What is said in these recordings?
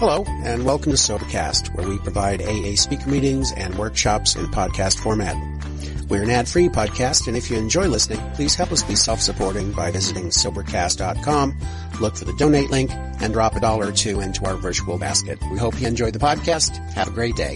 Hello, and welcome to Sobercast, where we provide AA speaker meetings and workshops in podcast format. We're an ad-free podcast, and if you enjoy listening, please help us be self-supporting by visiting Sobercast.com, look for the donate link, and drop $1 or $2 into our virtual basket. We hope you enjoy the podcast. Have a great day.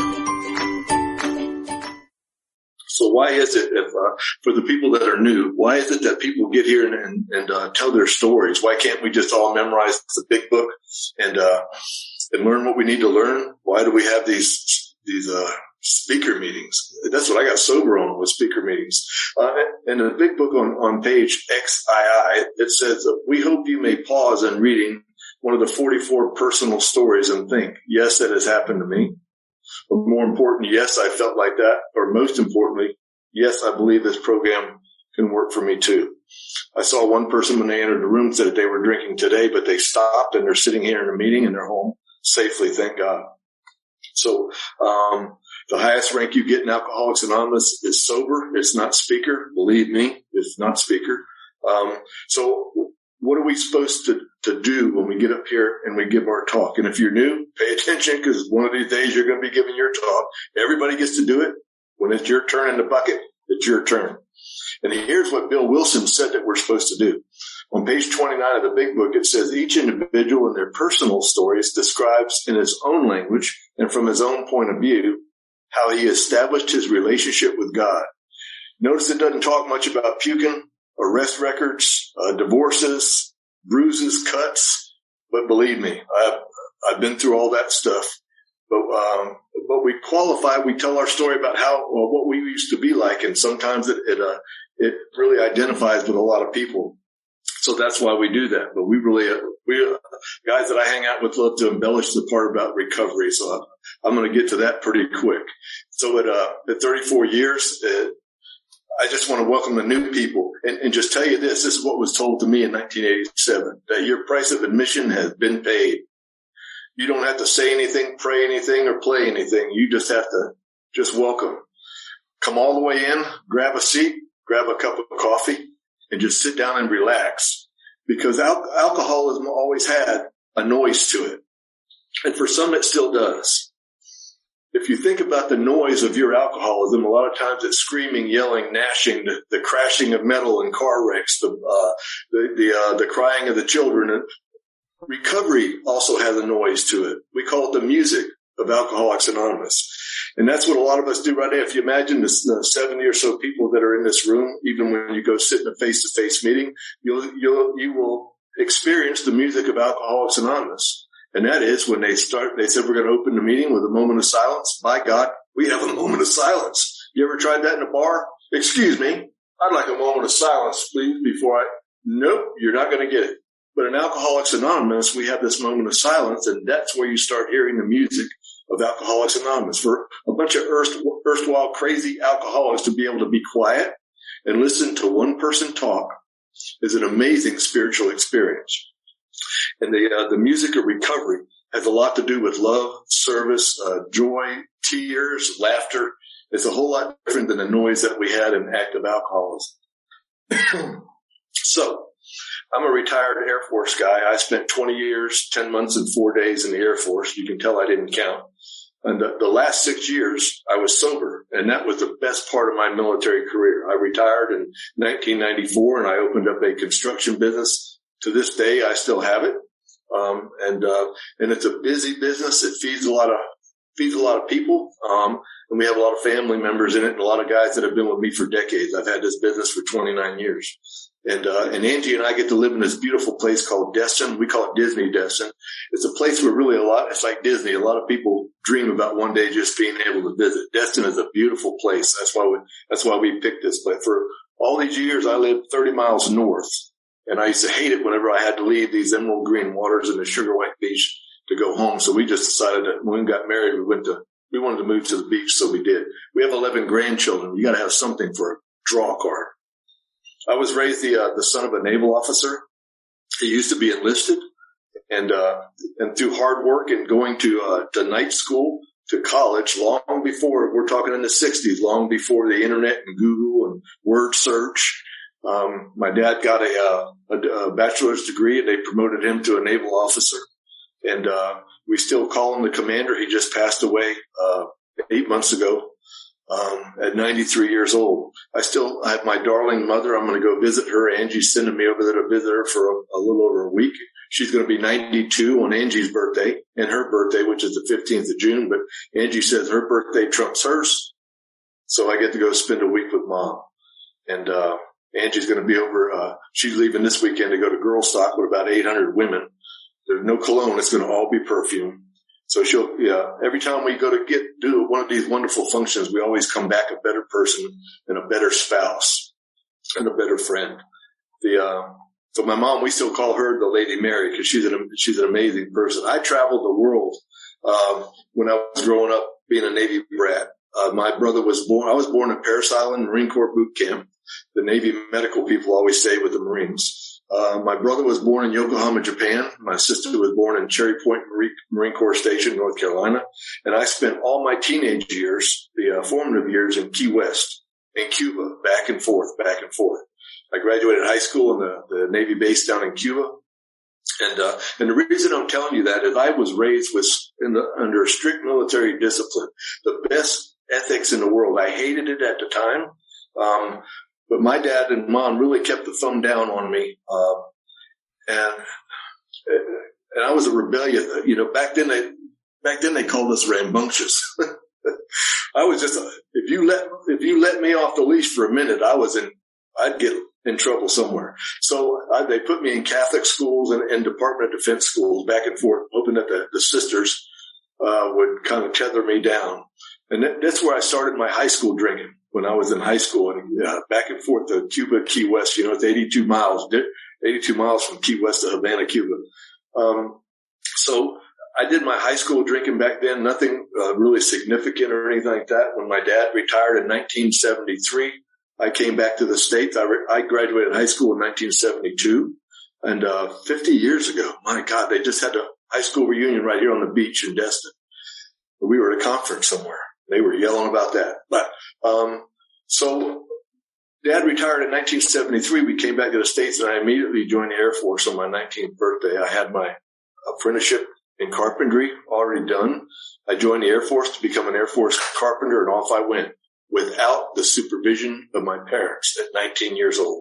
So why is it, for the people that are new, why is it that people get here and tell their stories? Why can't we just all memorize the big book and learn what we need to learn? Why do we have these speaker meetings? That's what I got sober on, was speaker meetings. In the big book on page XII, it says, we hope you may pause in reading one of the 44 personal stories and think, yes, that has happened to me. Or more important, yes, I felt like that. Or most importantly, yes, I believe this program can work for me too. I saw one person when they entered the room said that they were drinking today, but they stopped and they're sitting here in a meeting and they're home safely, thank God. So the highest rank you get in Alcoholics Anonymous is sober. It's not speaker. Believe me, it's not speaker. So what are we supposed to do when we get up here and we give our talk? And if you're new, pay attention, because one of these days you're going to be giving your talk. Everybody gets to do it. When it's your turn in the bucket, it's your turn. And here's what Bill Wilson said that we're supposed to do. On page 29 of the big book, it says each individual in their personal stories describes in his own language and from his own point of view how he established his relationship with God. Notice it doesn't talk much about puking, arrest records, divorces, bruises, cuts, but believe me, I've been through all that stuff. But we qualify. We tell our story about what we used to be like, and sometimes it really identifies with a lot of people. So that's why we do that. But we guys that I hang out with love to embellish the part about recovery. So I'm going to get to that pretty quick. So at 34 years, I just want to welcome the new people and just tell you this. This is what was told to me in 1987, that your price of admission has been paid. You don't have to say anything, pray anything, or play anything. You just have to just welcome. Come all the way in, grab a seat, grab a cup of coffee, and just sit down and relax. Because alcoholism always had a noise to it. And for some, it still does. If you think about the noise of your alcoholism, a lot of times it's screaming, yelling, gnashing, the crashing of metal in car wrecks, the crying of the children. And recovery also has a noise to it. We call it the music of Alcoholics Anonymous. And that's what a lot of us do right now. If you imagine the 70 or so people that are in this room, even when you go sit in a face-to-face meeting, you will experience the music of Alcoholics Anonymous. And that is when they said we're going to open the meeting with a moment of silence. By God, we have a moment of silence. You ever tried that in a bar? Excuse me, I'd like a moment of silence, please, Nope, you're not going to get it. But in Alcoholics Anonymous, we have this moment of silence, and that's where you start hearing the music of Alcoholics Anonymous. For a bunch of erstwhile crazy alcoholics to be able to be quiet and listen to one person talk is an amazing spiritual experience. And the music of recovery has a lot to do with love, service, joy, tears, laughter. It's a whole lot different than the noise that we had in active alcoholism. So, I'm a retired Air Force guy. I spent 20 years, 10 months, and 4 days in the Air Force. You can tell I didn't count. And the last 6 years, I was sober, and that was the best part of my military career. I retired in 1994, and I opened up a construction business. To this day, I still have it. And it's a busy business. It feeds a lot of people. And we have a lot of family members in it and a lot of guys that have been with me for decades. I've had this business for 29 years. And Angie and I get to live in this beautiful place called Destin. We call it Disney Destin. It's a place where really it's like Disney. A lot of people dream about one day just being able to visit. Destin is a beautiful place. That's why we picked this place. For all these years, I lived 30 miles north. And I used to hate it whenever I had to leave these emerald green waters and the sugar white beach to go home. So we just decided that when we got married, we wanted to move to the beach. So we did. We have 11 grandchildren. You got to have something for a draw card. I was raised the son of a naval officer. He used to be enlisted, and through hard work and going to night school to college, long before, we're talking in the 60s, long before the internet and Google and word search. My dad got a bachelor's degree, and they promoted him to a naval officer. And We still call him the commander. He just passed away 8 months ago at 93 years old. I have my darling mother. I'm going to go visit her. Angie's sending me over there to visit her for a little over a week. She's going to be 92 on Angie's birthday and her birthday, which is the 15th of June. But Angie says her birthday trumps hers. So I get to go spend a week with Mom. And Angie's going to be over. She's leaving this weekend to go to Girl Stock with about 800 women. There's no cologne. It's going to all be perfume. So every time we go to do one of these wonderful functions, we always come back a better person and a better spouse and a better friend. So my mom, we still call her the Lady Mary because she's an amazing person. I traveled the world, when I was growing up being a Navy brat. My brother I was born in Parris Island Marine Corps boot camp. The Navy medical people always stay with the Marines. My brother was born in Yokohama, Japan. My sister was born in Cherry Point Marine Corps Station, North Carolina. And I spent all my teenage years, the formative years, in Key West, in Cuba, back and forth. I graduated high school in the Navy base down in Cuba. And the reason I'm telling you that is I was raised under a strict military discipline, the best ethics in the world. I hated it at the time. But my dad and mom really kept the thumb down on me. And I was a rebellious, back then they called us rambunctious. I was just, if you let me off the leash for a minute, I'd get in trouble somewhere. So they put me in Catholic schools and Department of Defense schools back and forth, hoping that the sisters would kind of tether me down. And that's where I started my high school drinking when I was in high school, and back and forth to Cuba, Key West. It's 82 miles from Key West to Havana, Cuba. So I did my high school drinking back then, nothing really significant or anything like that. When my dad retired in 1973, I came back to the States. I graduated high school in 1972, and 50 years ago, my God, they just had a high school reunion right here on the beach in Destin. We were at a conference somewhere. They were yelling about that. But so Dad retired in 1973. We came back to the States, and I immediately joined the Air Force on my 19th birthday. I had my apprenticeship in carpentry already done. I joined the Air Force to become an Air Force carpenter, and off I went without the supervision of my parents at 19 years old.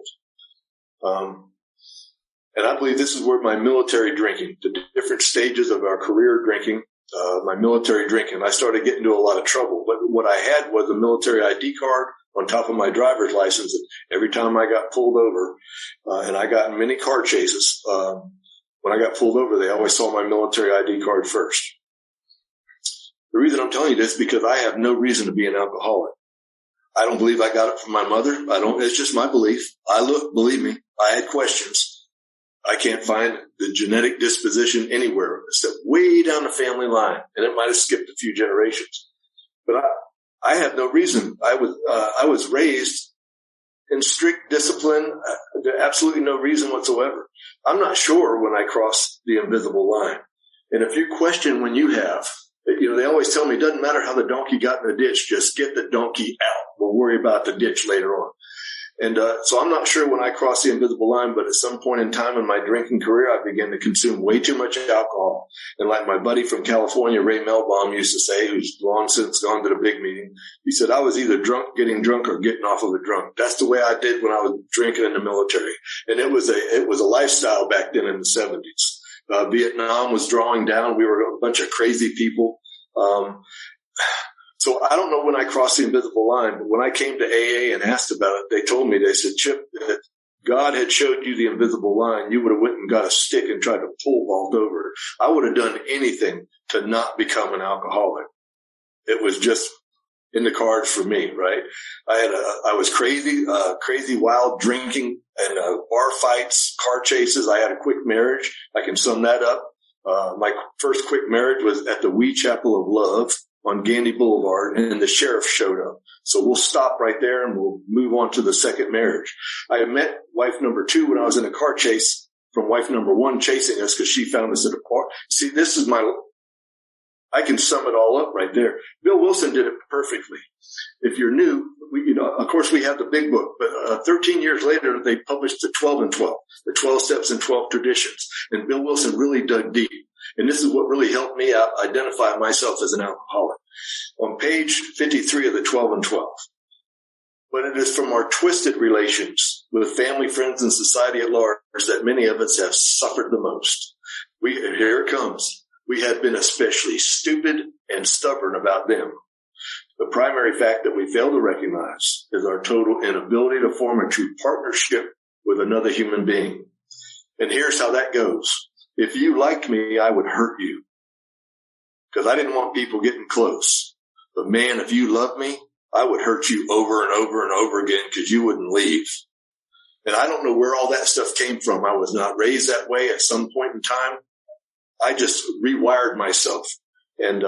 And I believe this is where my military drinking, the different stages of our career drinking, my military drinking, I started getting into a lot of trouble. But what I had was a military ID card on top of my driver's license. And every time I got pulled over, and I got in many car chases, when I got pulled over, they always saw my military ID card first. The reason I'm telling you this is because I have no reason to be an alcoholic. I don't believe I got it from my mother. It's just my belief. Believe me, I had questions. I can't find the genetic disposition anywhere except way down the family line, and it might have skipped a few generations. But I have no reason. I was raised in strict discipline. There's absolutely no reason whatsoever. I'm not sure when I cross the invisible line. And if you question when you have, they always tell me it doesn't matter how the donkey got in the ditch, just get the donkey out. We'll worry about the ditch later on. And so I'm not sure when I crossed the invisible line, but at some point in time in my drinking career, I began to consume way too much alcohol. And like my buddy from California, Ray Melbaum, used to say, who's long since gone to the big meeting, he said, I was either getting drunk or getting off of a drunk. That's the way I did when I was drinking in the military. And it was a lifestyle back then in the 70s. Vietnam was drawing down. We were a bunch of crazy people. So I don't know when I crossed the invisible line, but when I came to AA and asked about it, they said, Chip, that God had showed you the invisible line, you would have went and got a stick and tried to pole vault over it. I would have done anything to not become an alcoholic. It was just in the cards for me, right? I was crazy, wild drinking and bar fights, car chases. I had a quick marriage. I can sum that up. My first quick marriage was at the Wee Chapel of Love on Gandy Boulevard, and the sheriff showed up. So we'll stop right there and we'll move on to the second marriage. I met wife number 2 when I was in a car chase from wife number 1 chasing us because she found us at a park. See, I can sum it all up right there. Bill Wilson did it perfectly. If you're new, of course we have the big book, but 13 years later they published the 12 and 12, the 12 steps and 12 traditions. And Bill Wilson really dug deep. And this is what really helped me out identify myself as an alcoholic. On page 53 of the 12 and 12. But it is from our twisted relations with family, friends, and society at large that many of us have suffered the most. Here it comes. We have been especially stupid and stubborn about them. The primary fact that we fail to recognize is our total inability to form a true partnership with another human being. And here's how that goes. If you liked me, I would hurt you. Because I didn't want people getting close. But man, if you loved me, I would hurt you over and over and over again because you wouldn't leave. And I don't know where all that stuff came from. I was not raised that way at some point in time. I just rewired myself. And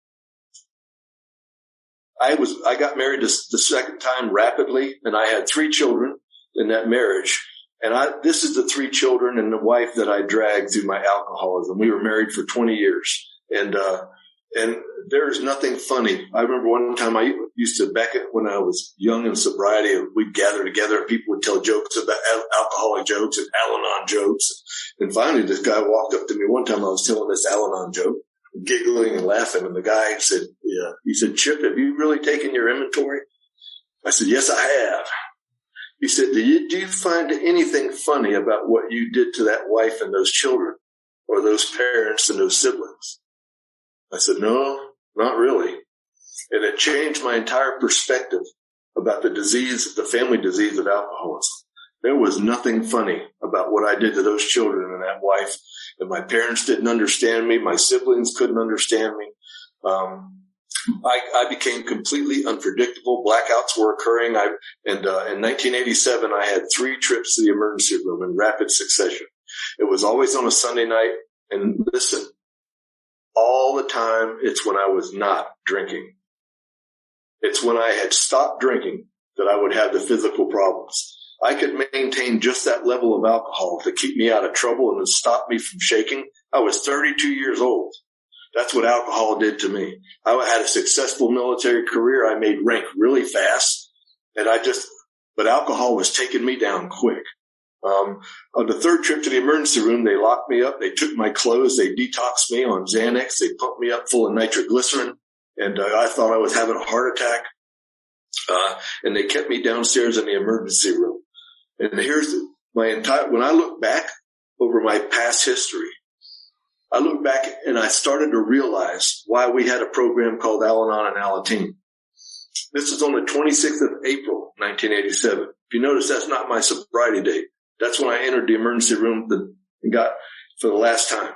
I got married the second time rapidly, and I had 3 children in that marriage. And this is the 3 children and the wife that I dragged through my alcoholism. We were married for 20 years. And there's nothing funny. I remember one time I used to, back when I was young in sobriety, we'd gather together and people would tell jokes about alcoholic jokes and Al-Anon jokes. And finally, this guy walked up to me one time. I was telling this Al-Anon joke, giggling and laughing. And the guy said, "Yeah." He said, "Chip, have you really taken your inventory?" I said, "Yes, I have." He said, do you find anything funny about what you did to that wife and those children or those parents and those siblings?" I said, "No, not really." And it changed my entire perspective about the disease, the family disease of alcoholism. There was nothing funny about what I did to those children and that wife. And my parents didn't understand me. My siblings couldn't understand me. I became completely unpredictable. Blackouts were occurring. In 1987, I had 3 trips to the emergency room in rapid succession. It was always on a Sunday night. And listen, all the time, it's when I was not drinking. It's when I had stopped drinking that I would have the physical problems. I could maintain just that level of alcohol to keep me out of trouble and to stop me from shaking. I was 32 years old. That's what alcohol did to me. I had a successful military career. I made rank really fast. But alcohol was taking me down quick. On the 3rd trip to the emergency room, they locked me up. They took my clothes. They detoxed me on Xanax. They pumped me up full of nitroglycerin. And I thought I was having a heart attack. And they kept me downstairs in the emergency room. And here's when I look back over my past history, I look back and I started to realize why we had a program called Al-Anon and Alateen. This is on the 26th of April, 1987. If you notice, that's not my sobriety date. That's when I entered the emergency room and got for the last time.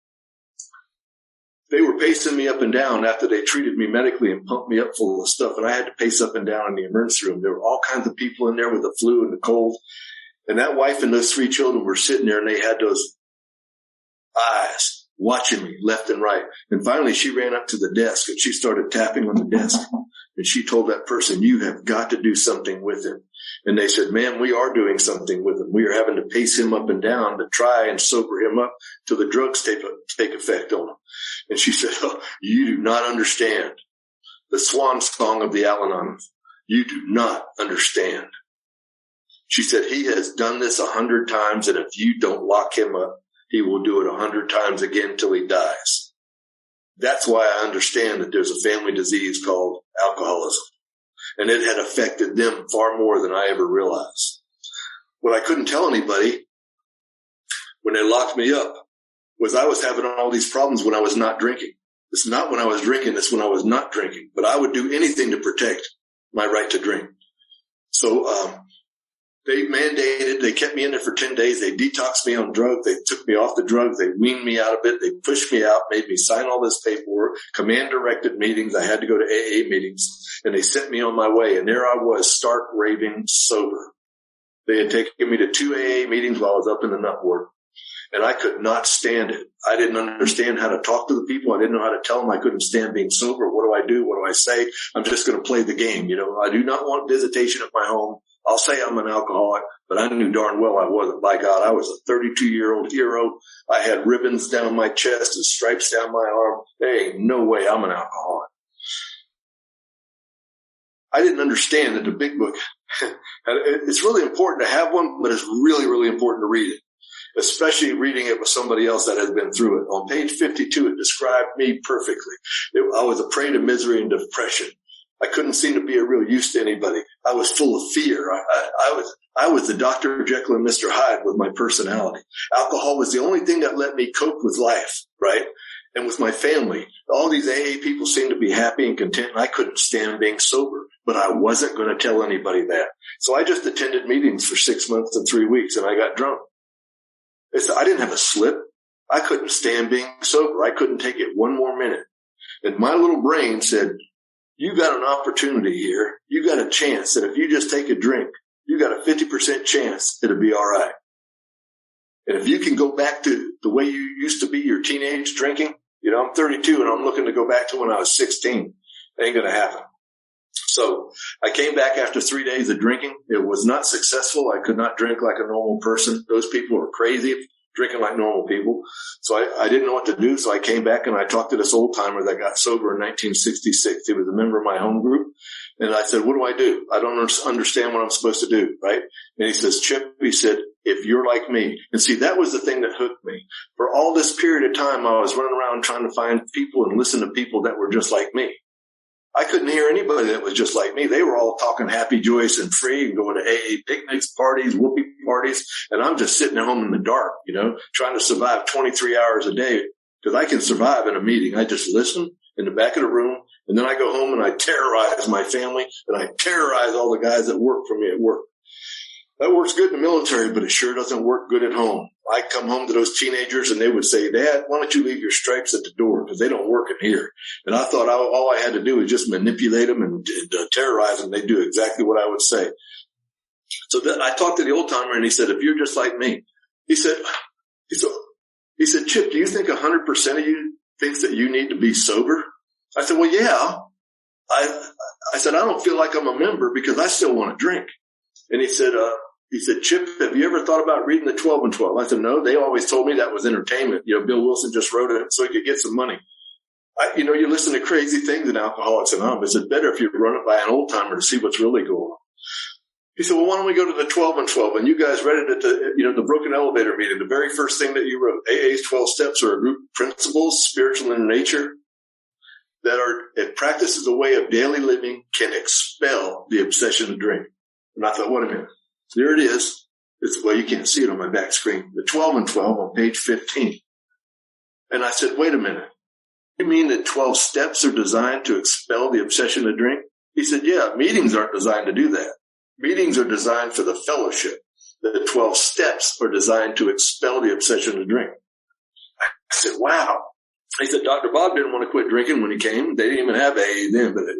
They were pacing me up and down after they treated me medically and pumped me up full of stuff. And I had to pace up and down in the emergency room. There were all kinds of people in there with the flu and the cold. And that wife and those 3 children were sitting there and they had those eyes watching me left and right. And finally she ran up to the desk and she started tapping on the desk. And she told that person, "You have got to do something with him." And they said, "Ma'am, we are doing something with him. We are having to pace him up and down to try and sober him up till the drugs take effect on him." And she said, "Oh, you do not understand the swan song of the Al-Anon. You do not understand." She said, "He has done this 100 times, and if you don't lock him up, he will do it 100 times again till he dies." That's why I understand that there's a family disease called alcoholism. And it had affected them far more than I ever realized. What I couldn't tell anybody when they locked me up was I was having all these problems when I was not drinking. It's not when I was drinking, it's when I was not drinking. But I would do anything to protect my right to drink. So they kept me in there for 10 days. They detoxed me on drugs. They took me off the drugs. They weaned me out of it. They pushed me out, made me sign all this paperwork, command-directed meetings. I had to go to AA meetings, and they sent me on my way. And there I was, stark, raving, sober. They had taken me to 2 AA meetings while I was up in the nut ward, and I could not stand it. I didn't understand how to talk to the people. I didn't know how to tell them I couldn't stand being sober. What do I do? What do I say? I'm just going to play the game. I do not want visitation at my home. I'll say I'm an alcoholic, but I knew darn well I wasn't. By God, I was a 32-year-old hero. I had ribbons down my chest and stripes down my arm. There ain't no way I'm an alcoholic. I didn't understand that the big book, it's really important to have one, but it's really, really important to read it. especially reading it with somebody else that has been through it. On page 52, it described me perfectly. I was a prey to misery and depression. I couldn't seem to be a real use to anybody. I was full of fear. I was the Dr. Jekyll and Mr. Hyde with my personality. Alcohol was the only thing that let me cope with life, right? And with my family. All these AA people seemed to be happy and content, and I couldn't stand being sober. But I wasn't going to tell anybody that. So I just attended meetings for 6 months and 3 weeks, and I got drunk. I didn't have a slip. I couldn't stand being sober. I couldn't take it one more minute. And my little brain said, you got an opportunity here. You got a chance that if you just take a drink, you got a 50% chance it'll be all right. And if you can go back to the way you used to be your teenage drinking, I'm 32 and I'm looking to go back to when I was 16. It ain't going to happen. So I came back after 3 days of drinking. It was not successful. I could not drink like a normal person. Those people are crazy drinking like normal people. So I didn't know what to do. So I came back and I talked to this old timer that got sober in 1966. He was a member of my home group. And I said, what do? I don't understand what I'm supposed to do. Right. And he says, Chip, he said, if you're like me. And see, that was the thing that hooked me. For all this period of time, I was running around trying to find people and listen to people that were just like me. I couldn't hear anybody that was just like me. They were all talking happy, joyous, and free and going to AA picnics, parties, whoopee parties. And I'm just sitting at home in the dark, trying to survive 23 hours a day because I can survive in a meeting. I just listen in the back of the room, and then I go home and I terrorize my family and I terrorize all the guys that work for me at work. That works good in the military, but it sure doesn't work good at home. I come home to those teenagers and they would say, Dad, why don't you leave your stripes at the door? Because they don't work in here. And I thought all I had to do was just manipulate them and terrorize them. They do exactly what I would say. So then I talked to the old timer and he said, if you're just like me, he said, Chip, do you think 100% of you thinks that you need to be sober? I said, well, yeah. I said, I don't feel like I'm a member because I still want to drink. And he said, Chip, have you ever thought about reading the 12 and 12? I said, no, they always told me that was entertainment. Bill Wilson just wrote it so he could get some money. You listen to crazy things in Alcoholics Anonymous. It's better if you run it by an old timer to see what's really going on. He said, well, why don't we go to the 12 and 12? And you guys read it at the Broken Elevator meeting. The very first thing that you wrote, AA's 12 steps are a group of principles, spiritual in nature, it practices a way of daily living can expel the obsession to drink. And I thought, wait a minute. There it is. You can't see it on my back screen. The 12 and 12 on page 15. And I said, wait a minute. You mean that 12 steps are designed to expel the obsession to drink? He said, yeah, meetings aren't designed to do that. Meetings are designed for the fellowship. The 12 steps are designed to expel the obsession to drink. I said, wow. He said, Dr. Bob didn't want to quit drinking when he came. They didn't even have AA then, but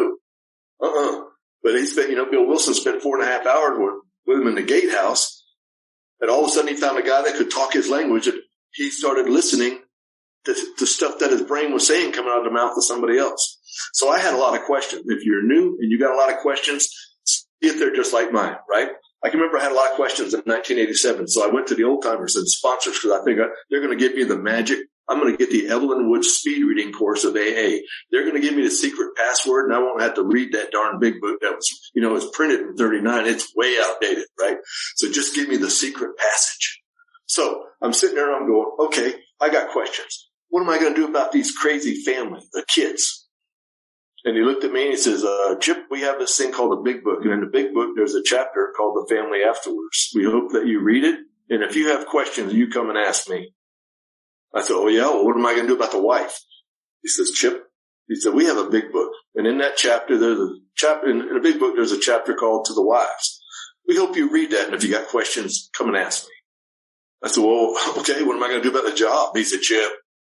no. But he spent, Bill Wilson spent 4.5 hours with him in the gatehouse. And all of a sudden he found a guy that could talk his language, and he started listening to stuff that his brain was saying coming out of the mouth of somebody else. So I had a lot of questions. If you're new and you got a lot of questions, see if they're just like mine, right? I can remember I had a lot of questions in 1987. So I went to the old timers and sponsors because I think they're going to give me the magic. I'm going to get the Evelyn Wood speed reading course of AA. They're going to give me the secret password, and I won't have to read that darn big book that was, it's printed in 39. It's way outdated, right? So just give me the secret passage. So I'm sitting there and I'm going, okay, I got questions. What am I going to do about these crazy family, the kids? And he looked at me and he says, Chip, we have this thing called the Big Book. And in the Big Book, there's a chapter called The Family Afterwards. We hope that you read it. And if you have questions, you come and ask me. I said, oh, yeah, well, what am I going to do about the wife? He says, Chip, he said, we have a big book. And in that chapter, there's a chapter, in the big book, there's a chapter called To the Wives. We hope you read that. And if you got questions, come and ask me. I said, well, okay, what am I going to do about the job? He said, Chip,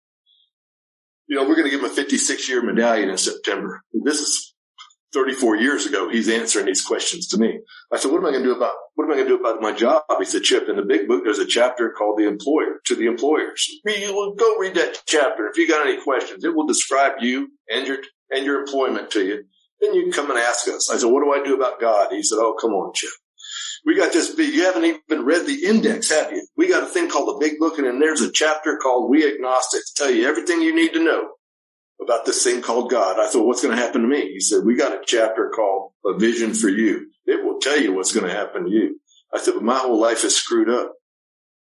we're going to give him a 56-year medallion in September. This is 34 years ago. He's answering these questions to me. I said, what am I going to do about my job? He said, Chip, in the big book, there's a chapter called The Employer, to the employers. Go read that chapter. If you got any questions, it will describe you and your employment to you. Then you can come and ask us. I said, what do I do about God? He said, oh, come on, Chip. We got this big, you haven't even read the index, have you? We got a thing called the Big Book, and then there's a chapter called We Agnostics. Tell you everything you need to know about this thing called God. I thought, what's going to happen to me? He said, we got a chapter called A Vision for You. It will tell you what's going to happen to you. I said, but my whole life is screwed up.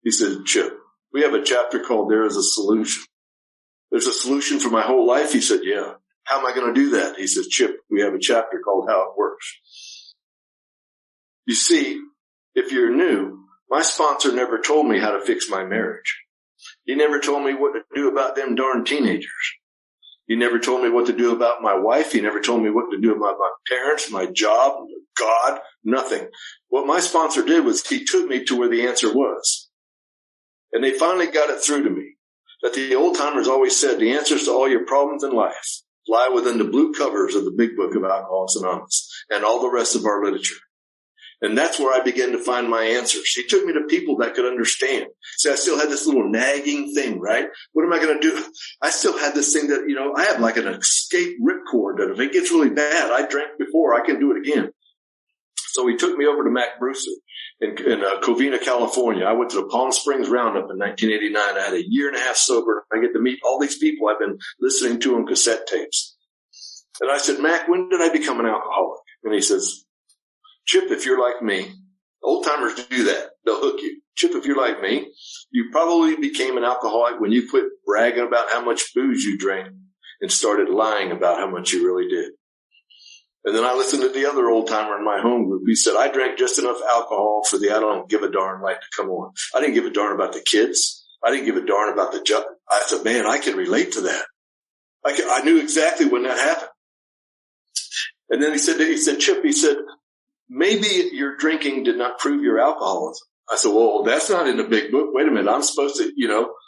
He said, Chip, we have a chapter called There is a Solution. There's a solution for my whole life? He said, yeah. How am I going to do that? He said, Chip, we have a chapter called How It Works. You see, if you're new, my sponsor never told me how to fix my marriage. He never told me what to do about them darn teenagers. He never told me what to do about my wife. He never told me what to do about my parents, my job, God, nothing. What my sponsor did was he took me to where the answer was. And they finally got it through to me that the old timers always said the answers to all your problems in life lie within the blue covers of the big book of Alcoholics Anonymous and all the rest of our literature. And that's where I began to find my answers. He took me to people that could understand. See, I still had this little nagging thing, right? What am I going to do? I still had this thing that, I have like an escape ripcord that if it gets really bad, I drank before, I can do it again. So he took me over to Mac Brewster in Covina, California. I went to the Palm Springs Roundup in 1989. I had a year and a half sober. I get to meet all these people I've been listening to on cassette tapes. And I said, Mac, when did I become an alcoholic? And he says, Chip, if you're like me, old timers do that. They'll hook you. Chip, if you're like me, you probably became an alcoholic when you quit bragging about how much booze you drank and started lying about how much you really did. And then I listened to the other old timer in my home group. He said, I drank just enough alcohol for the I don't give a darn light to come on. I didn't give a darn about the kids. I didn't give a darn about the job. I said, man, I can relate to that. I knew exactly when that happened. And then he said, Chip, he said, maybe your drinking did not prove your alcoholism. I said, well, that's not in the big book. Wait a minute. I'm supposed to,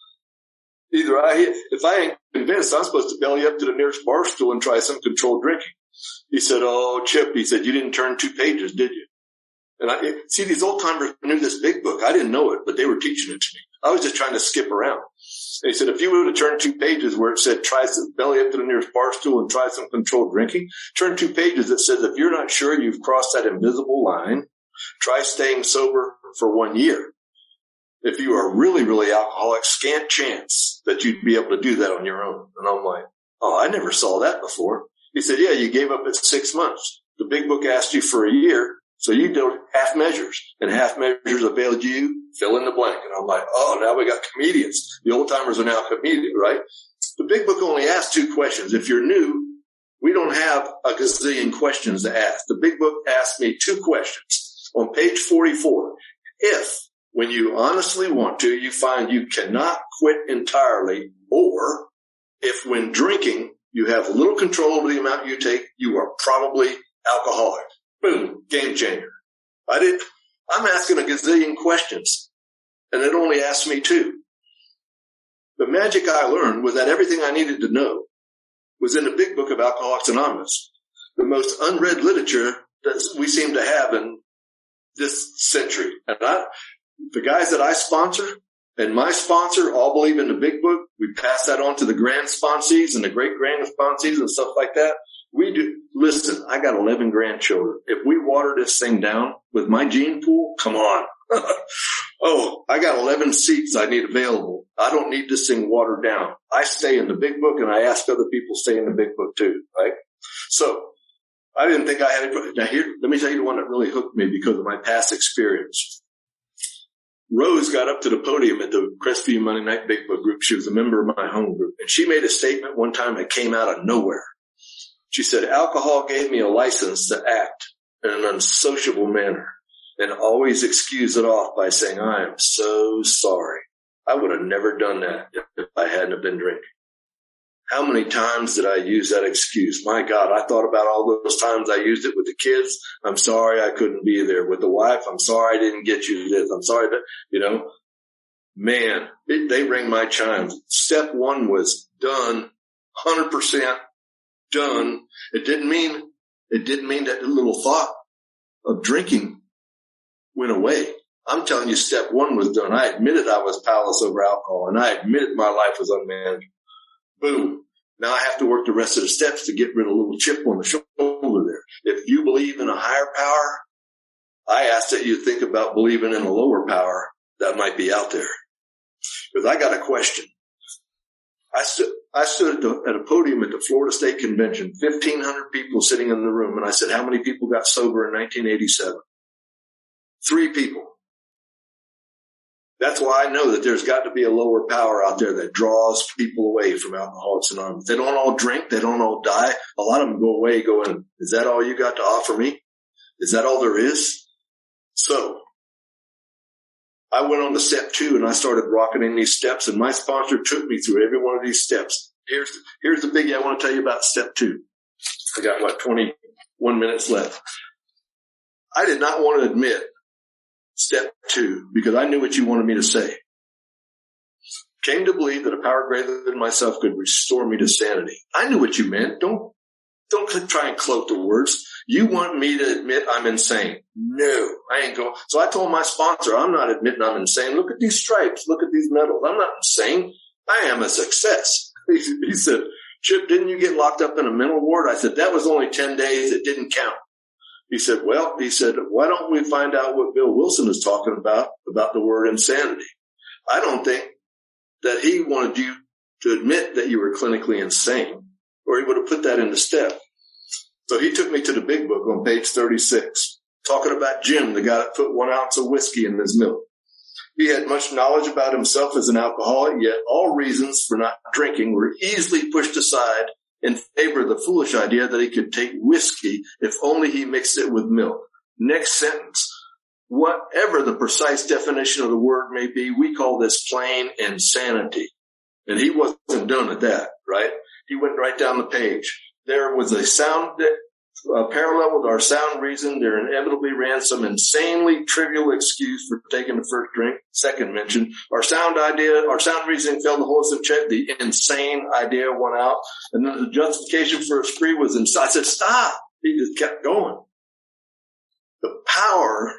if I ain't convinced, I'm supposed to belly up to the nearest bar stool and try some controlled drinking. He said, oh, Chip, he said, you didn't turn 2 pages, did you? And see, these old timers knew this big book. I didn't know it, but they were teaching it to me. I was just trying to skip around. And he said, if you would have turned 2 pages where it said, try some belly up to the nearest bar stool and try some controlled drinking, turn 2 pages that says, if you're not sure you've crossed that invisible line, try staying sober for 1 year. If you are really, really alcoholic, scant chance that you'd be able to do that on your own. And I'm like, oh, I never saw that before. He said, yeah, you gave up at 6 months. The big book asked you for a year. So you do half measures, and half measures availed you, fill in the blank. And I'm like, oh, now we got comedians. The old timers are now comedians, right? The big book only asks 2 questions. If you're new, we don't have a gazillion questions to ask. The big book asked me 2 questions on page 44. If, when you honestly want to, you find you cannot quit entirely, or if when drinking, you have little control over the amount you take, you are probably alcoholic. Boom, game changer. I'm asking a gazillion questions, and it only asked me 2. The magic I learned was that everything I needed to know was in the big book of Alcoholics Anonymous, the most unread literature that we seem to have in this century. And the guys that I sponsor and my sponsor all believe in the big book. We pass that on to the grand sponsees and the great grand sponsees and stuff like that. We do. Listen, I got 11 grandchildren. If we water this thing down with my gene pool, come on. Oh, I got 11 seats I need available. I don't need this thing watered down. I stay in the big book, and I ask other people to stay in the big book too, right? So I didn't think I had it. Now here, let me tell you the one that really hooked me because of my past experience. Rose got up to the podium at the Crestview Monday Night Big Book group. She was a member of my home group, and she made a statement one time that came out of nowhere. She said, alcohol gave me a license to act in an unsociable manner and always excuse it off by saying, I am so sorry. I would have never done that if I hadn't have been drinking. How many times did I use that excuse? My God, I thought about all those times I used it with the kids. I'm sorry I couldn't be there. With the wife, I'm sorry I didn't get you this. I'm sorry that, man, they rang my chimes. Step 1 was done, 100%. Done. It didn't mean that little thought of drinking went away. I'm telling you, step 1 was done. I admitted I was powerless over alcohol, and I admitted my life was unmanageable. Boom. Now I have to work the rest of the steps to get rid of a little chip on the shoulder there. If you believe in a higher power, I ask that you think about believing in a lower power that might be out there. Because I got a question. I stood at a podium at the Florida State Convention, 1,500 people sitting in the room, and I said, how many people got sober in 1987? 3 people. That's why I know that there's got to be a lower power out there that draws people away from Alcoholics Anonymous. They don't all drink. They don't all die. A lot of them go away going, is that all you got to offer me? Is that all there is? So I went on to step 2 and I started rocketing these steps, and my sponsor took me through every one of these steps. Here's the biggie I want to tell you about step 2. I got 21 minutes left. I did not want to admit step 2 because I knew what you wanted me to say. Came to believe that a power greater than myself could restore me to sanity. I knew what you meant. Don't try and cloak the words. You want me to admit I'm insane. No, I ain't going. So I told my sponsor, I'm not admitting I'm insane. Look at these stripes. Look at these medals. I'm not insane. I am a success. He said, Chip, didn't you get locked up in a mental ward? I said, that was only 10 days. It didn't count. He said, why don't we find out what Bill Wilson is talking about the word insanity? I don't think that he wanted you to admit that you were clinically insane, or he would have put that in the step. So he took me to the big book on page 36, talking about Jim, the guy that put 1 ounce of whiskey in his milk. He had much knowledge about himself as an alcoholic, yet all reasons for not drinking were easily pushed aside in favor of the foolish idea that he could take whiskey if only he mixed it with milk. Next sentence. Whatever the precise definition of the word may be, we call this plain insanity. And he wasn't done at that, right? He went right down the page. There was a sound parallel with our sound reason. There inevitably ran some insanely trivial excuse for taking the first drink. Second mention, our sound reasoning failed to hold us in check. The insane idea won out. And then the justification for a spree was insane. I said, stop. He just kept going. The power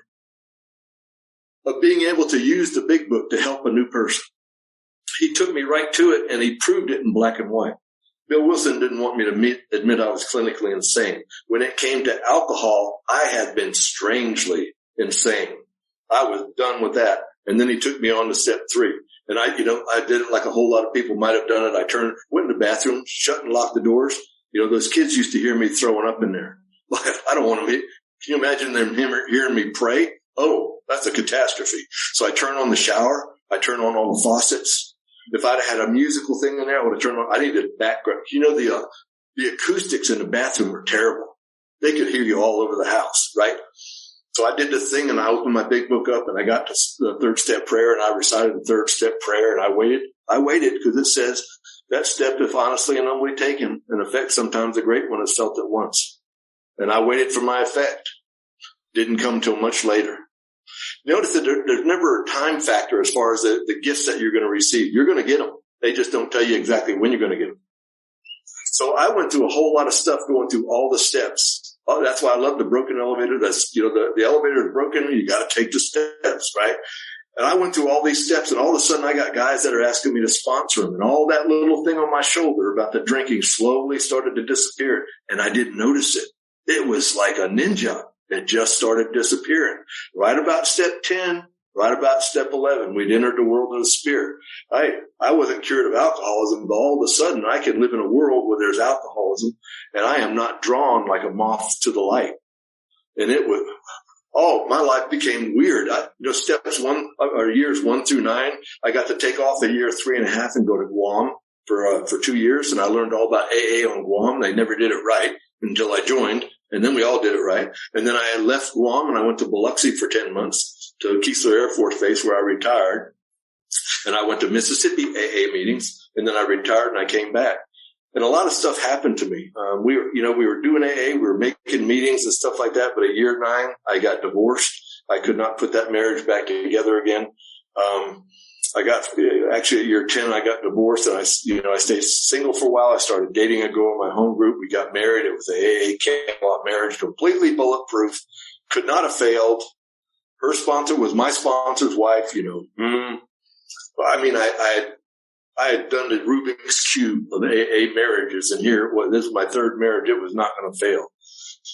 of being able to use the big book to help a new person. He took me right to it, and he proved it in black and white. Bill Wilson didn't want me to admit I was clinically insane. When it came to alcohol, I had been strangely insane. I was done with that. And then he took me on to step 3. And I did it like a whole lot of people might have done it. I went in the bathroom, shut and locked the doors. Those kids used to hear me throwing up in there. I don't want to be. Can you imagine them hearing me pray? Oh, that's a catastrophe. So I turn on the shower. I turn on all the faucets. If I'd had a musical thing in there, I would have turned on. I needed background. The acoustics in the bathroom are terrible. They could hear you all over the house, right? So I did the thing, and I opened my big book up, and I got to the 3rd step prayer, and I recited the 3rd step prayer, and I waited. I waited because it says that step, if honestly and humbly taken, an effect sometimes a great one is felt at once. And I waited for my effect. Didn't come till much later. Notice that there's never a time factor as far as the gifts that you're going to receive. You're going to get them. They just don't tell you exactly when you're going to get them. So I went through a whole lot of stuff going through all the steps. Oh, that's why I love the broken elevator. That's, the elevator is broken. You got to take the steps, right? And I went through all these steps, and all of a sudden I got guys that are asking me to sponsor them, and all that little thing on my shoulder about the drinking slowly started to disappear, and I didn't notice it. It was like a ninja. It just started disappearing. Right about step 10, right about step 11, we'd entered the world of the spirit. I wasn't cured of alcoholism, but all of a sudden I can live in a world where there's alcoholism, and I am not drawn like a moth to the light. And my life became weird. Steps years 1 through 9, I got to take off a year 3.5 and go to Guam for 2 years, and I learned all about AA on Guam. They never did it right until I joined. And then we all did it right. And then I left Guam and I went to Biloxi for 10 months to Keesler Air Force Base where I retired. And I went to Mississippi AA meetings, and then I retired and I came back. And a lot of stuff happened to me. We were doing AA, we were making meetings and stuff like that. But at year 9, I got divorced. I could not put that marriage back together again. At year 10, I got divorced, and I stayed single for a while. I started dating a girl in my home group. We got married. It was an AA Camelot marriage, completely bulletproof. Could not have failed. Her sponsor was my sponsor's wife, I had done the Rubik's Cube of AA marriages, and this is my 3rd marriage. It was not going to fail.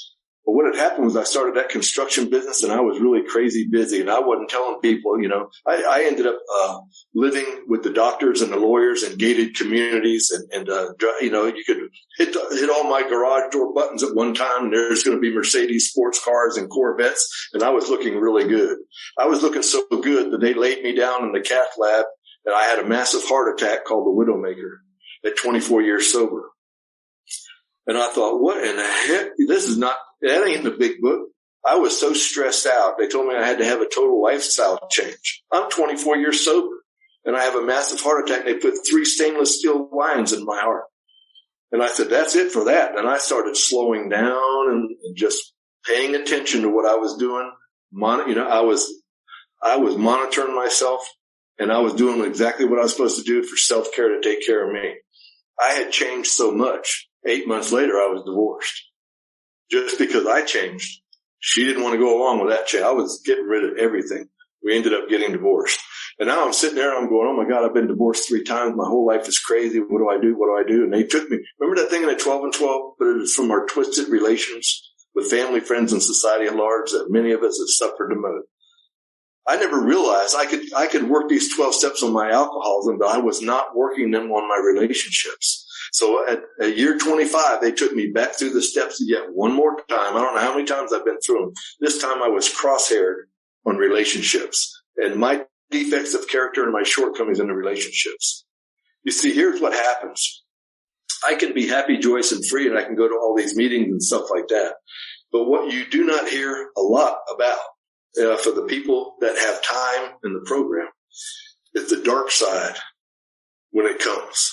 But what had happened was I started that construction business and I was really crazy busy and I wasn't telling people, I ended up living with the doctors and the lawyers in gated communities and you could hit all my garage door buttons at one time and there's going to be Mercedes sports cars and Corvettes and I was looking really good. I was looking so good that they laid me down in the cath lab and I had a massive heart attack called the Widowmaker at 24 years sober. And I thought, what in the heck? That ain't the big book. I was so stressed out. They told me I had to have a total lifestyle change. I'm 24 years sober and I have a massive heart attack. They put 3 stainless steel lines in my heart. And I said, that's it for that. And I started slowing down and just paying attention to what I was doing. I was monitoring myself and I was doing exactly what I was supposed to do for self-care to take care of me. I had changed so much. 8 months later, I was divorced. Just because I changed. She didn't want to go along with that change. I was getting rid of everything. We ended up getting divorced. And now I'm sitting there and I'm going, oh my God, I've been divorced 3 times. My whole life is crazy. What do I do? What do I do? And they took me. Remember that thing in the 12 and 12? But it was from our twisted relations with family, friends, and society at large that many of us have suffered the most. I never realized I could work these 12 steps on my alcoholism, but I was not working them on my relationships. So at year 25, they took me back through the steps yet one more time. I don't know how many times I've been through them. This time I was crosshaired on relationships and my defects of character and my shortcomings in the relationships. You see, here's what happens. I can be happy, joyous, and free, and I can go to all these meetings and stuff like that. But what you do not hear a lot about for the people that have time in the program is the dark side when it comes.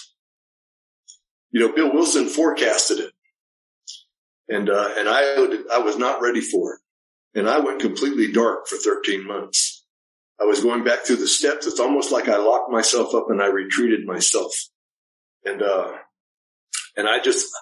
Bill Wilson forecasted it, and I was not ready for it, and I went completely dark for 13 months. I was going back through the steps. It's almost like I locked myself up and I retreated myself, and I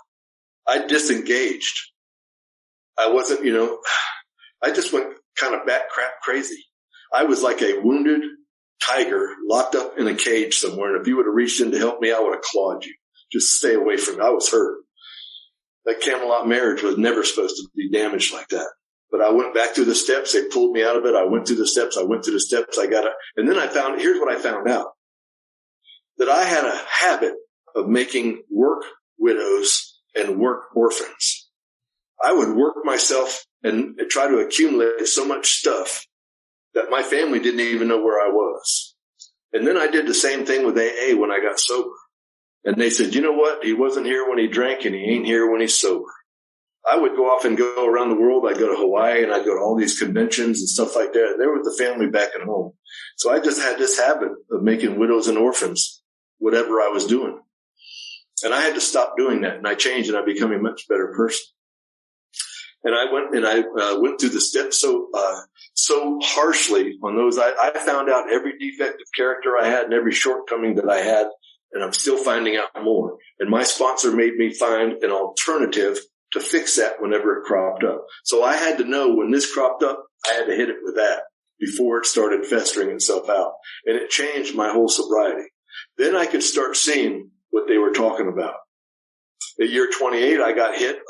disengaged. I wasn't, I just went kind of bat crap crazy. I was like a wounded tiger locked up in a cage somewhere, and if you would have reached in to help me, I would have clawed you. Just stay away from it. I was hurt. That Camelot marriage was never supposed to be damaged like that. But I went back through the steps. They pulled me out of it. I went through the steps. And then here's what I found out. That I had a habit of making work widows and work orphans. I would work myself and try to accumulate so much stuff that my family didn't even know where I was. And then I did the same thing with AA when I got sober. And they said, you know what? He wasn't here when he drank and he ain't here when he's sober. I would go off and go around the world. I'd go to Hawaii and I'd go to all these conventions and stuff like that. There was the family back at home. So I just had this habit of making widows and orphans, whatever I was doing. And I had to stop doing that. And I changed and I became a much better person. And I went through the steps so harshly on those. I found out every defect of character I had and every shortcoming that I had. And I'm still finding out more. And my sponsor made me find an alternative to fix that whenever it cropped up. So I had to know when this cropped up, I had to hit it with that before it started festering itself out. And it changed my whole sobriety. Then I could start seeing what they were talking about. At year 28, I got hit.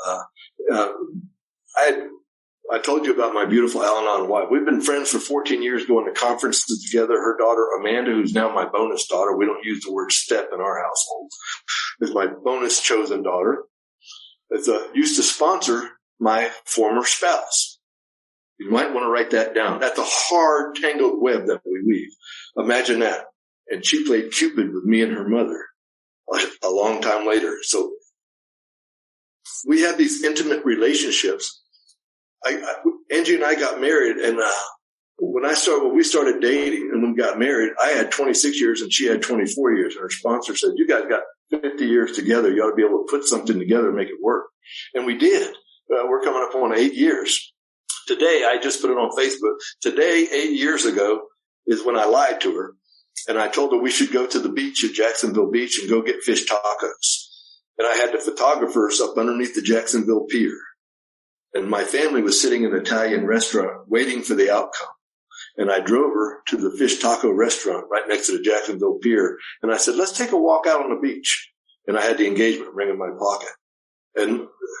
I told you about my beautiful Al-Anon wife. We've been friends for 14 years, going to conferences together. Her daughter, Amanda, who's now my bonus daughter. We don't use the word step in our household. Is my bonus chosen daughter. Used to sponsor my former spouse. You might want to write that down. That's a hard, tangled web that we weave. Imagine that. And she played Cupid with me and her mother a long time later. So we had these intimate relationships. Angie and I got married, and when we started dating and when we got married, I had 26 years and she had 24 years. And her sponsor said, you guys got 50 years together. You ought to be able to put something together and make it work. And we did. We're coming up on 8 years. Today, I just put it on Facebook. Today, 8 years ago, is when I lied to her. And I told her we should go to the beach at Jacksonville Beach and go get fish tacos. And I had the photographers up underneath the Jacksonville Pier. And my family was sitting in an Italian restaurant waiting for the outcome. And I drove her to the fish taco restaurant right next to the Jacksonville Pier. And I said, let's take a walk out on the beach. And I had the engagement ring in my pocket. And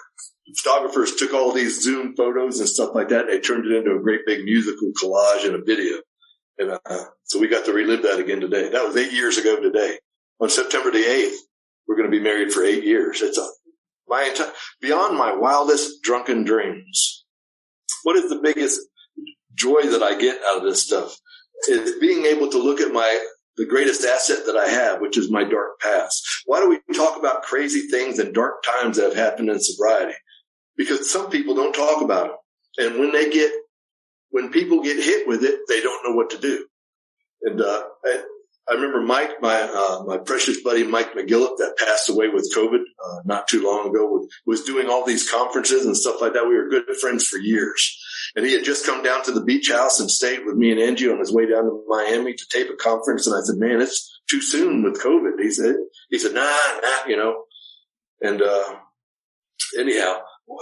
photographers took all these Zoom photos and stuff like that. And they turned it into a great big musical collage and a video. And so we got to relive that again today. That was 8 years ago today. On September the 8th, we're going to be married for 8 years. It's beyond my wildest drunken dreams. What is the biggest joy that I get out of this stuff? Is being able to look at the greatest asset that I have, which is my dark past. Why do we talk about crazy things and dark times that have happened in sobriety? Because some people don't talk about it. And when people get hit with it, they don't know what to do. And I remember Mike, my precious buddy Mike McGillip, that passed away with COVID not too long ago, was doing all these conferences and stuff like that. We were good friends for years. And he had just come down to the beach house and stayed with me and Angie on his way down to Miami to tape a conference. And I said, man, it's too soon with COVID. He said, nah, you know. And anyhow,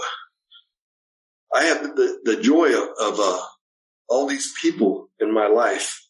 I have the joy of all these people in my life.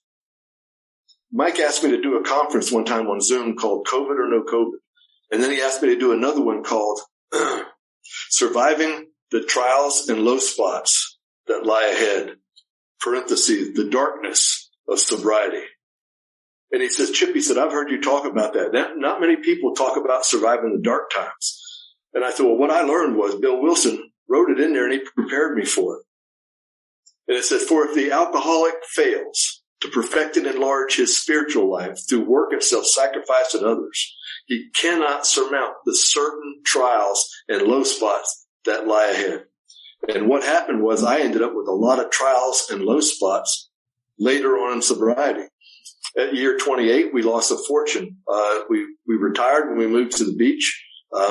Mike asked me to do a conference one time on Zoom called COVID or No COVID. And then he asked me to do another one called Surviving the Trials and Low Spots that Lie Ahead, parentheses, the darkness of sobriety. And he says, Chip, he said, I've heard you talk about that. Not many people talk about surviving the dark times. And I said, well, what I learned was Bill Wilson wrote it in there and he prepared me for it. And it said, for if the alcoholic fails to perfect and enlarge his spiritual life through work and self-sacrifice in others, he cannot surmount the certain trials and low spots that lie ahead. And what happened was I ended up with a lot of trials and low spots later on in sobriety. At year 28, we lost a fortune. We retired when we moved to the beach.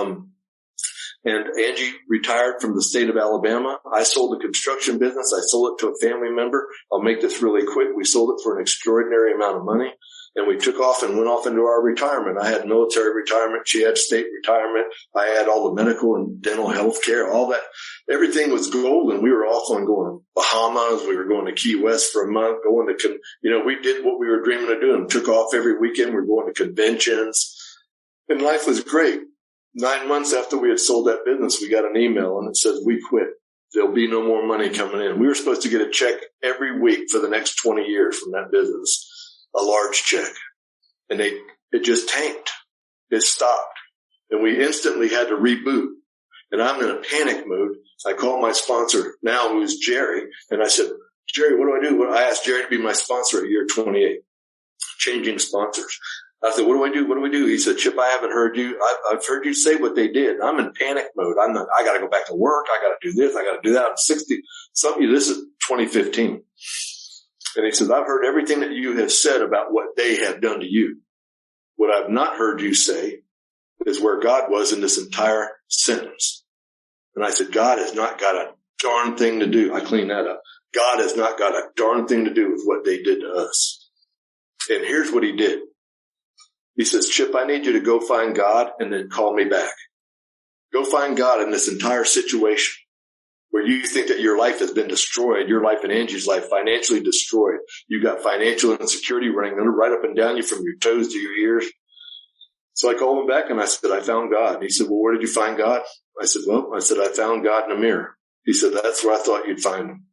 And Angie retired from the state of Alabama. I sold the construction business. I sold it to a family member. I'll make this really quick. We sold it for an extraordinary amount of money. And we took off and went off into our retirement. I had military retirement. She had state retirement. I had all the medical and dental health care, all that. Everything was golden. We were off on going to Bahamas. We were going to Key West for a month, we did what we were dreaming of doing. Took off every weekend. We were going to conventions. And life was great. 9 months after we had sold that business, we got an email and it says, we quit. There'll be no more money coming in. We were supposed to get a check every week for the next 20 years from that business. A large check. And it just tanked. It stopped. And we instantly had to reboot. And I'm in a panic mode. I called my sponsor now, who's Jerry. And I said, Jerry, what do I do? I asked Jerry to be my sponsor at year 28. Changing sponsors. I said, what do I do? What do we do? He said, Chip, I haven't heard you. I've heard you say what they did. I'm in panic mode. I got to go back to work. I got to do this. I got to do that. I'm 60 something. This is 2015. And he says, I've heard everything that you have said about what they have done to you. What I've not heard you say is where God was in this entire sentence. And I said, God has not got a darn thing to do. I cleaned that up. God has not got a darn thing to do with what they did to us. And here's what he did. He says, Chip, I need you to go find God and then call me back. Go find God in this entire situation where you think that your life has been destroyed, your life and Angie's life financially destroyed. You got financial insecurity running right up and down you from your toes to your ears. So I called him back and I said, I found God. And he said, well, where did you find God? I said, I found God in a mirror. He said, that's where I thought you'd find him.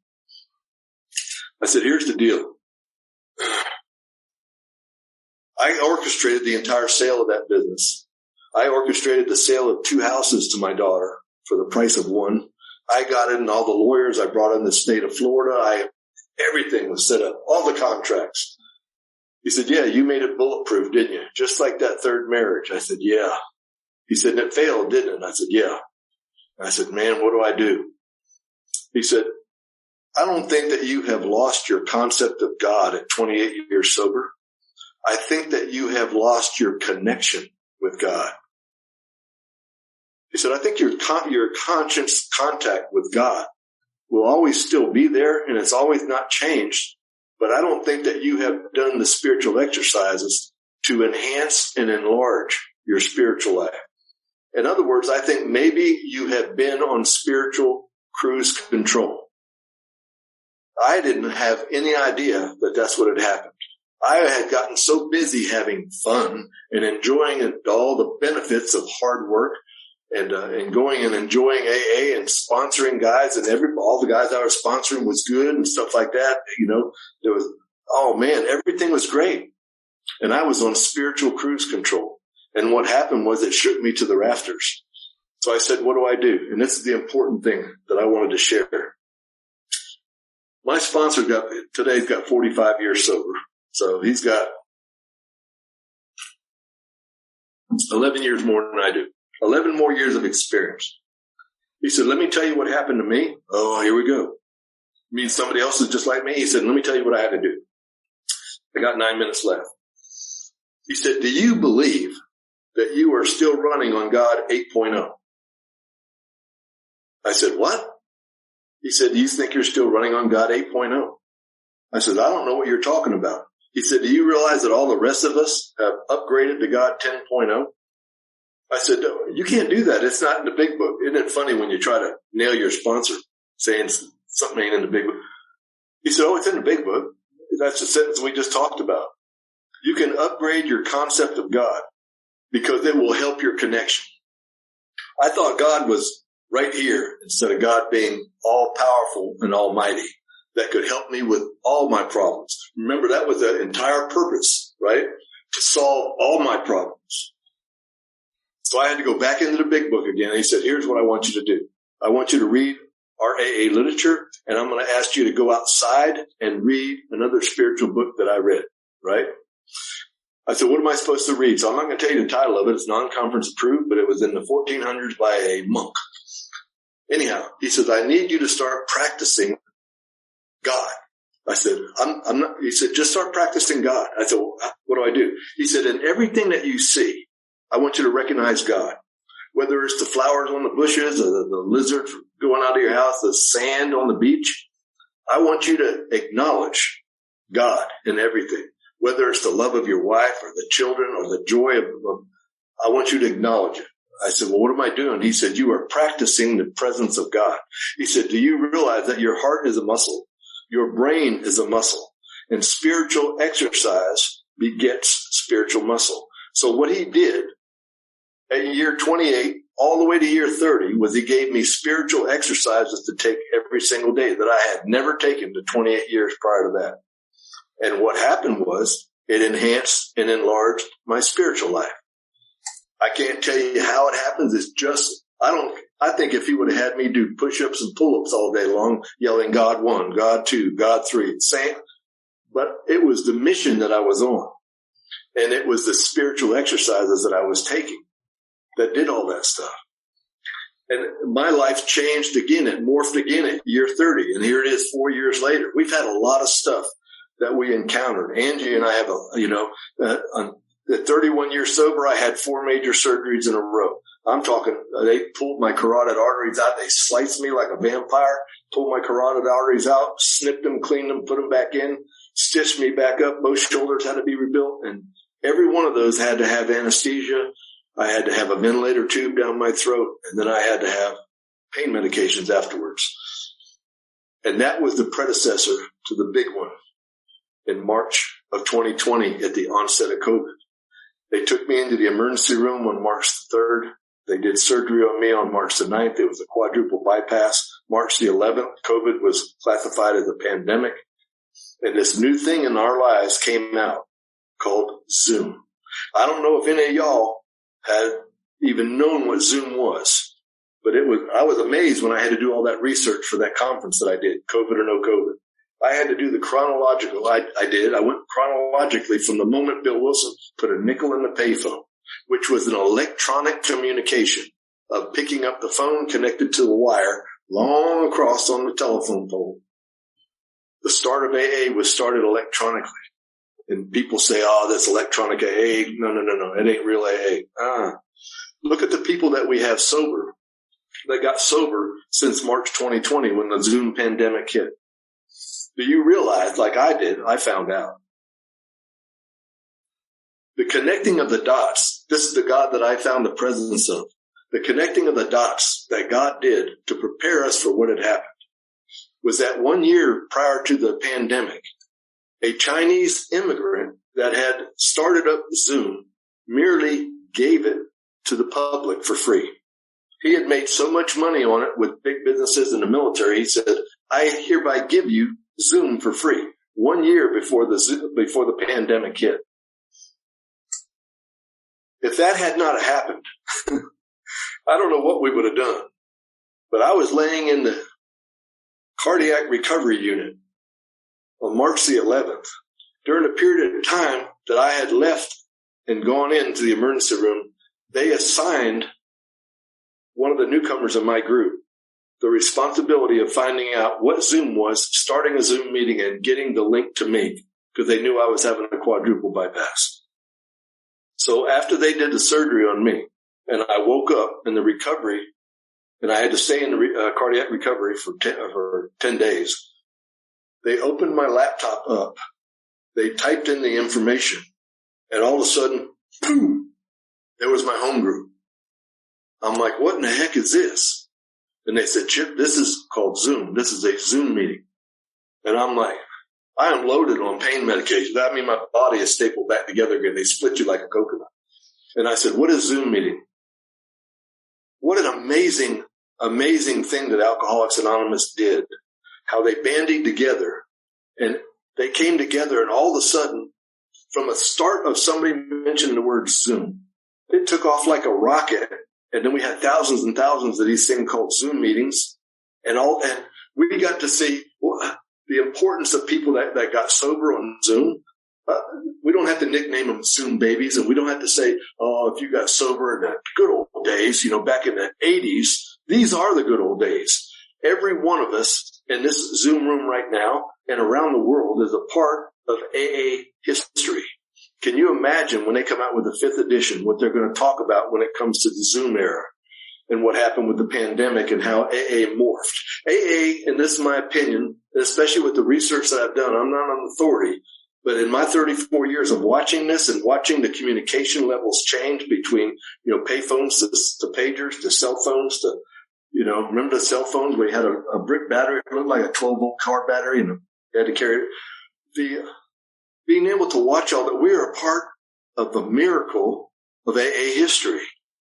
I said, here's the deal. I orchestrated the entire sale of that business. I orchestrated the sale of 2 houses to my daughter for the price of one. I got in all the lawyers. I brought in the state of Florida. Everything was set up, all the contracts. He said, yeah, you made it bulletproof, didn't you? Just like that third marriage. I said, yeah. He said, and it failed, didn't it? And I said, yeah. And I said, man, what do I do? He said, I don't think that you have lost your concept of God at 28 years sober. I think that you have lost your connection with God. He said, I think your conscious contact with God will always still be there and it's always not changed. But I don't think that you have done the spiritual exercises to enhance and enlarge your spiritual life. In other words, I think maybe you have been on spiritual cruise control. I didn't have any idea that that's what had happened. I had gotten so busy having fun and enjoying all the benefits of hard work and going and enjoying AA and sponsoring guys, and all the guys I was sponsoring was good and stuff like that. There was, oh man, everything was great. And I was on spiritual cruise control. And what happened was it shook me to the rafters. So I said, what do I do? And this is the important thing that I wanted to share. My sponsor today's got 45 years sober. So he's got 11 years more than I do. 11 more years of experience. He said, let me tell you what happened to me. Oh, here we go. You mean somebody else is just like me? He said, let me tell you what I had to do. I got 9 minutes left. He said, do you believe that you are still running on God 8.0? I said, what? He said, do you think you're still running on God 8.0? I said, I don't know what you're talking about. He said, do you realize that all the rest of us have upgraded to God 10.0? I said, no, you can't do that. It's not in the big book. Isn't it funny when you try to nail your sponsor saying something ain't in the big book? He said, oh, it's in the big book. That's the sentence we just talked about. You can upgrade your concept of God because it will help your connection. I thought God was right here instead of God being all powerful and almighty that could help me with all my problems. Remember, that was the entire purpose, right? To solve all my problems. So I had to go back into the big book again. And he said, here's what I want you to do. I want you to read our AA literature, and I'm going to ask you to go outside and read another spiritual book that I read, right? I said, what am I supposed to read? So I'm not going to tell you the title of it. It's non-conference approved, but it was in the 1400s by a monk. Anyhow, he says, I need you to start practicing God. I said, I'm not, he said, just start practicing God. I said, well, what do I do? He said, in everything that you see, I want you to recognize God. Whether it's the flowers on the bushes or the lizards going out of your house, the sand on the beach, I want you to acknowledge God in everything. Whether it's the love of your wife or the children or the joy of I want you to acknowledge it. I said, well, what am I doing? He said, you are practicing the presence of God. He said, do you realize that your heart is a muscle? Your brain is a muscle, and spiritual exercise begets spiritual muscle. So what he did at year 28 all the way to year 30 was he gave me spiritual exercises to take every single day that I had never taken the 28 years prior to that. And what happened was it enhanced and enlarged my spiritual life. I can't tell you how it happens. It's just, I think if he would have had me do push-ups and pull-ups all day long, yelling God 1, God 2, God 3, same. But it was the mission that I was on. And it was the spiritual exercises that I was taking that did all that stuff. And my life changed again. It morphed again at year 30. And here it is 4 years later. We've had a lot of stuff that we encountered. Angie and I have at 31 years sober, I had 4 major surgeries in a row. I'm talking, they pulled my carotid arteries out. They sliced me like a vampire, pulled my carotid arteries out, snipped them, cleaned them, put them back in, stitched me back up. Both shoulders had to be rebuilt. And every one of those had to have anesthesia. I had to have a ventilator tube down my throat, and then I had to have pain medications afterwards. And that was the predecessor to the big one in March of 2020 at the onset of COVID. They took me into the emergency room on March the 3rd. They did surgery on me on March the 9th. It was a quadruple bypass. March the 11th, COVID was classified as a pandemic. And this new thing in our lives came out called Zoom. I don't know if any of y'all had even known what Zoom was, but I was amazed when I had to do all that research for that conference that I did, COVID or no COVID. I had to do the chronological. I went chronologically from the moment Bill Wilson put a nickel in the payphone, which was an electronic communication of picking up the phone connected to the wire long across on the telephone pole. The start of AA was started electronically. And people say, oh, that's electronic AA. No. It ain't real AA. Look at the people that we have sober that got sober since March 2020 when the Zoom pandemic hit. Do you realize, like I did, I found out. The connecting of the dots, this is the God that I found the presence of. The connecting of the dots that God did to prepare us for what had happened was that 1 year prior to the pandemic, a Chinese immigrant that had started up Zoom merely gave it to the public for free. He had made so much money on it with big businesses in the military. He said, I hereby give you Zoom for free 1 year before the pandemic hit. If that had not happened, I don't know what we would have done. But I was laying in the cardiac recovery unit on March the 11th during a period of time that I had left and gone into the emergency room. They assigned one of the newcomers in my group the responsibility of finding out what Zoom was, starting a Zoom meeting and getting the link to me because they knew I was having a quadruple bypass. So after they did the surgery on me and I woke up in the recovery and I had to stay in the cardiac recovery for 10 days, they opened my laptop up. They typed in the information and all of a sudden, boom, there was my home group. I'm like, what in the heck is this? And they said, Chip, this is called Zoom. This is a Zoom meeting. And I'm like, I am loaded on pain medication. That means my body is stapled back together again. They split you like a coconut. And I said, what is Zoom meeting? What an amazing, amazing thing that Alcoholics Anonymous did. How they bandied together and they came together and all of a sudden, from a start of somebody mentioning the word Zoom, it took off like a rocket. And then we had thousands and thousands of these things called Zoom meetings and we got to see the importance of people that got sober on Zoom. We don't have to nickname them Zoom babies, and we don't have to say, oh, if you got sober in the good old days, back in the 80s, these are the good old days. Every one of us in this Zoom room right now and around the world is a part of AA history. Can you imagine when they come out with the 5th edition, what they're going to talk about when it comes to the Zoom era and what happened with the pandemic and how AA morphed? AA, and this is my opinion, especially with the research that I've done, I'm not an authority, but in my 34 years of watching this and watching the communication levels change between, pay phones to pagers to cell phones to, remember the cell phones where you had a brick battery, it looked like a 12-volt car battery and you had to carry it. Being able to watch all that, we are a part of the miracle of AA history.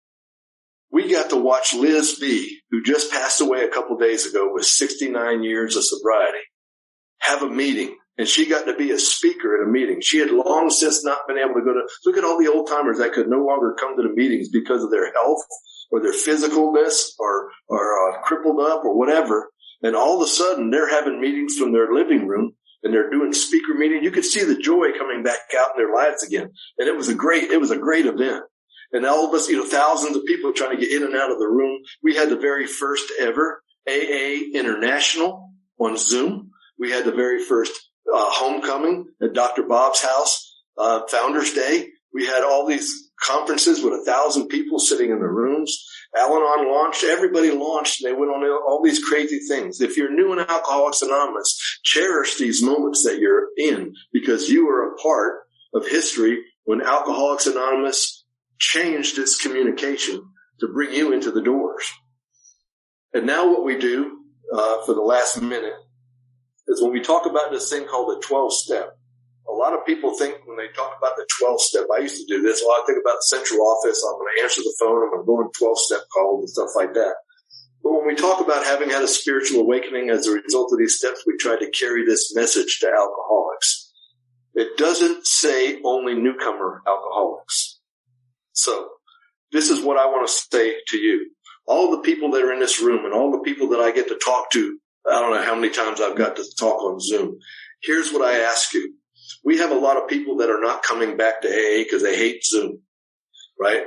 We got to watch Liz B., who just passed away a couple days ago with 69 years of sobriety, have a meeting. And she got to be a speaker at a meeting. She had long since not been able to go to, look at all the old timers that could no longer come to the meetings because of their health or their physicalness or crippled up or whatever. And all of a sudden they're having meetings from their living room and they're doing speaker meetings. You could see the joy coming back out in their lives again. And it was a great event. And all of us, thousands of people trying to get in and out of the room. We had the very first ever AA International on Zoom. We had the very first homecoming at Dr. Bob's house, Founders Day. We had all these conferences with 1,000 people sitting in the rooms. Al-Anon launched. Everybody launched, and they went on all these crazy things. If you're new in Alcoholics Anonymous, cherish these moments that you're in because you are a part of history when Alcoholics Anonymous changed its communication to bring you into the doors. And now what we do for the last minute is when we talk about this thing called the 12-step. A lot of people think when they talk about the 12-step, I used to do this. Well, I think about the central office. I'm going to answer the phone. I'm going to go on 12-step calls and stuff like that. But when we talk about having had a spiritual awakening as a result of these steps, we try to carry this message to alcoholics. It doesn't say only newcomer alcoholics. So this is what I want to say to you. All the people that are in this room and all the people that I get to talk to, I don't know how many times I've got to talk on Zoom. Here's what I ask you. We have a lot of people that are not coming back to AA because they hate Zoom, right?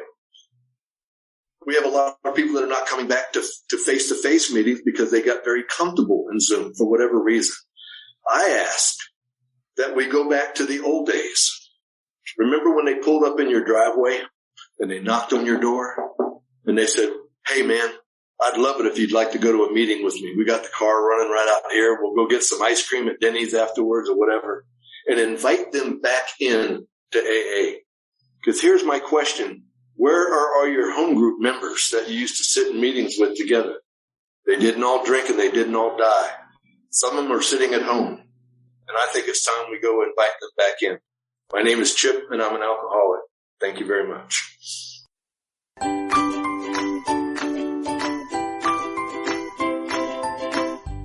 We have a lot of people that are not coming back to face-to-face meetings because they got very comfortable in Zoom for whatever reason. I ask that we go back to the old days. Remember when they pulled up in your driveway and they knocked on your door and they said, hey man, I'd love it if you'd like to go to a meeting with me. We got the car running right out here. We'll go get some ice cream at Denny's afterwards or whatever. And invite them back in to AA. Because here's my question. Where are all your home group members that you used to sit in meetings with together? They didn't all drink and they didn't all die. Some of them are sitting at home. And I think it's time we go invite them back in. My name is Chip and I'm an alcoholic. Thank you very much.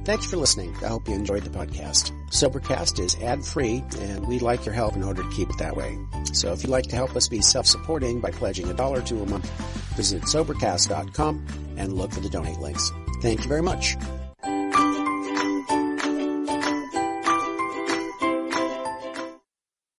Thanks for listening. I hope you enjoyed the podcast. Sobercast is ad-free, and we'd like your help in order to keep it that way. So if you'd like to help us be self-supporting by pledging $1 or $2 a month, visit Sobercast.com and look for the donate links. Thank you very much.